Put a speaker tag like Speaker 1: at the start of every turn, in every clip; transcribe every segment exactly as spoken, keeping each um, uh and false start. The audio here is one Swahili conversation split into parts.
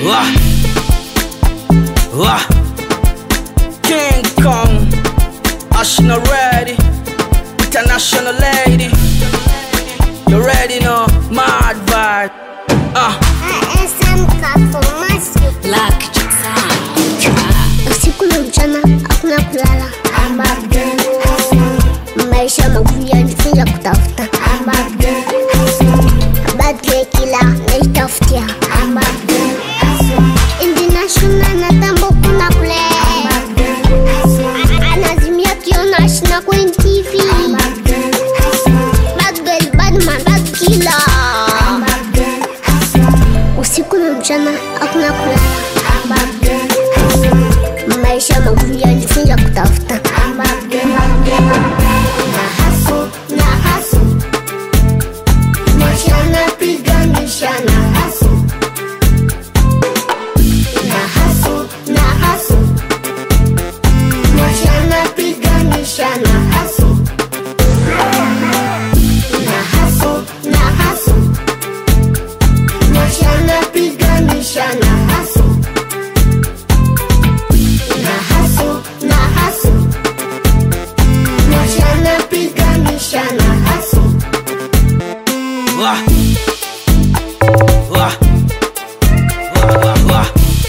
Speaker 1: Wah. Wah. King Kong, National ready, international lady. You ready now? Mad vibe. Ah.
Speaker 2: S M K for Moscow.
Speaker 3: Lucky Jackson.
Speaker 2: Usiku na mchana hakuna kulala. Maisha magumu yanifunza kutafuta. Badge kila naitafutia. International natambo kuna kule. Anazimia kiona shina kwenye T V. Bad girl, bad man, bad killer. Usiku na mchana hakuna kulala. Maisha magumu yanifunza kutafuta.
Speaker 1: Wah. Wah. Wah. Wah.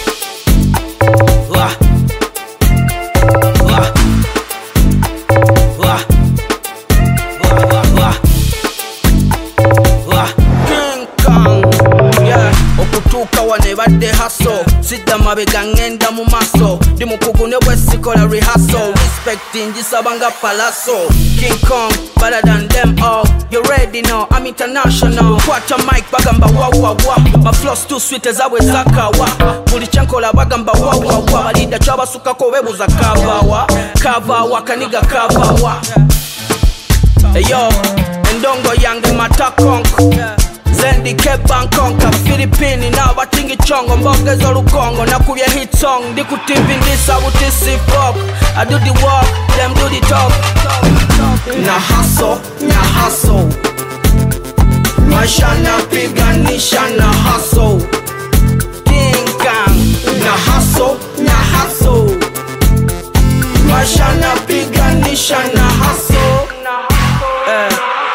Speaker 1: Wah. Wah. Wah. Wah. Wah. King Kong, yeah. Okutuuka wane badde hustle. Sidda mabega ngenda mu maso. Ndi mukugu ne bwesikola rehearsal. Respecting gisabanga palaso. King Kong, better than them all. You ready now? I'm international. Kwata mic bagamba wa wa wa. My flows too sweet as always zakawa. Buli chankola bagamba wa wa wa. Balida chaba sukako bebuza kavawa. Kavawa kaniga kavawa. Hey yo, endongo yange matakonk. Zendi ke Bangkok, Philippine na batingi chongo mbogeza lukongo na kubya hit song ndi ku T V ndisa butisi pop. I do the walk, them do the talk. Na hustle, na hustle. Maisha na piganisha na hustle. King Kong, na hustle, na hustle. Maisha na piganisha na hustle. Eh.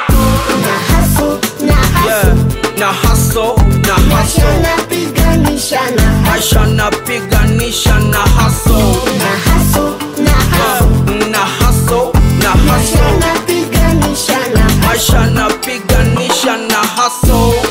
Speaker 1: Na hustle, na hustle.
Speaker 2: Maisha na piganisha na
Speaker 1: Maisha na piganisha na hustle.
Speaker 2: na hustle, na hustle.
Speaker 1: Na hustle, na
Speaker 2: Maisha
Speaker 1: hustle.
Speaker 2: na piganisha na
Speaker 1: Maisha na piganisha na hustle.